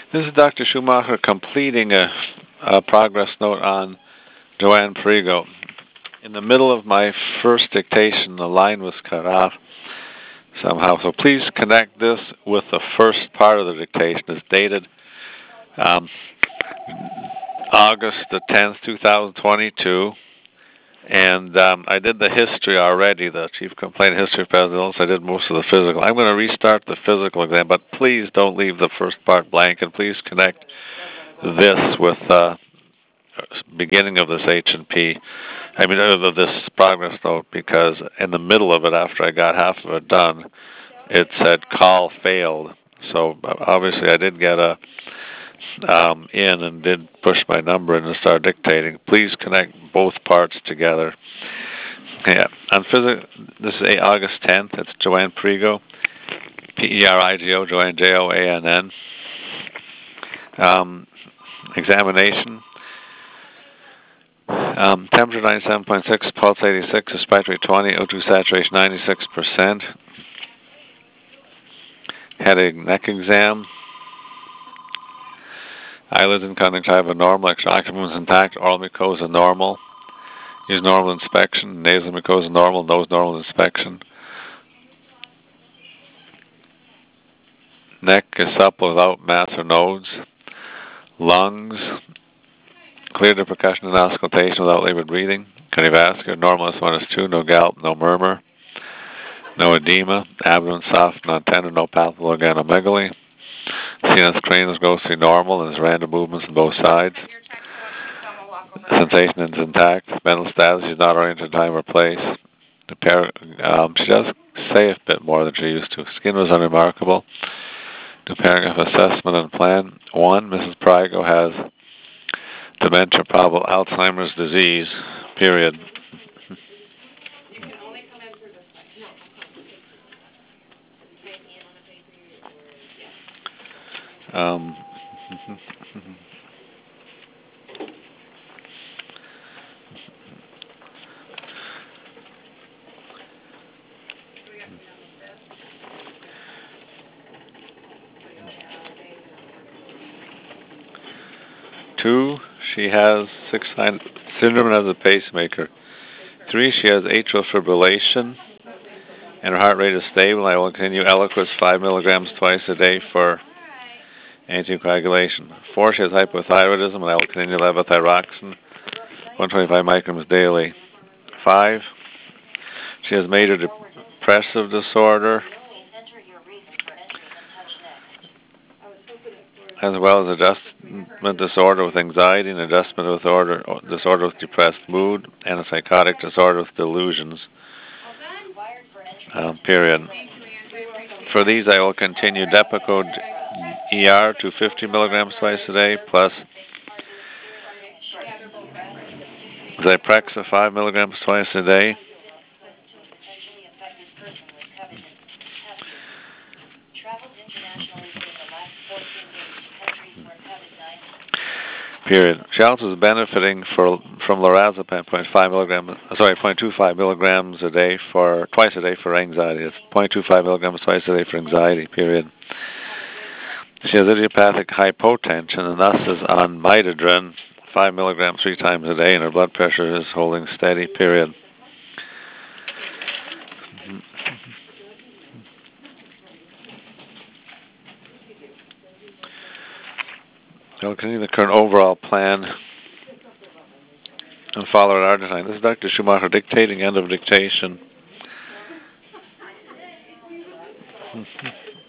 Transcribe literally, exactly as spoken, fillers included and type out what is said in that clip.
This is Doctor Schumacher completing a, a progress note on Joanne Prigo. In the middle of my first dictation, the line was cut off somehow. So please connect this with the first part of the dictation. It's dated um, August the tenth, two thousand twenty-two. And um, I did the history already, the chief complaint history of President. I did most of the physical. I'm going to restart the physical exam, but please don't leave the first part blank, and please connect this with uh, beginning of this H and P. I mean, of this progress note, because in the middle of it, after I got half of it done, it said call failed. So obviously, I did get a um, in and did push my number in and start dictating. Please connect both parts together. Yeah, on physics, this is August tenth. It's Joanne Prigo, P E R I G O, Joanne J O A N N. Um, examination. Um, temperature ninety-seven point six, pulse eighty-six, respiratory twenty, O two saturation ninety-six percent. Had a neck exam. Eyelids and conjunctiva normal, extraocular movements intact, oral mucosa normal. Use normal inspection, nasal mucosa normal, nose normal inspection. Neck is supple without mass or nodes. Lungs, clear to percussion and auscultation without labored breathing. Cardiovascular, normal S one S two, no gallop, no murmur. No edema. Abdomen soft, non-tender, no palpable organomegaly. C N S cranial is ghostly normal and has random movements on both sides. Sensation is intact. Mental status, she's not oriented to time or place. The pair, um, she does say a bit more than she used to. Skin was unremarkable. The paragraph assessment and plan. One, Missus Prigo has dementia, probable Alzheimer's disease, period. Um, Two, she has six syndrome and has a pacemaker. Three, she has atrial fibrillation and her heart rate is stable. I will continue Eliquis five milligrams twice a day for anticoagulation. Four, she has hypothyroidism and I will continue levothyroxine one hundred twenty-five micrograms daily. Five, she has major depressive disorder as well as adjustment disorder with anxiety and adjustment disorder, disorder with depressed mood, and a psychotic disorder with delusions, uh, period. For these, I will continue Depakote E R to fifty milligrams twice a day, plus Zyprexa five milligrams twice a day, period. She also is benefiting for, from lorazepam zero point five milligrams, sorry, zero point two five milligrams a day for twice a day for anxiety. It's zero point two five milligrams twice a day for anxiety. Period. She has idiopathic hypotension and thus is on Midodrine five milligrams three times a day, and her blood pressure is holding steady. Period. I'll continue the current overall plan and follow at Argentine. This is Doctor Schumacher dictating, end of dictation.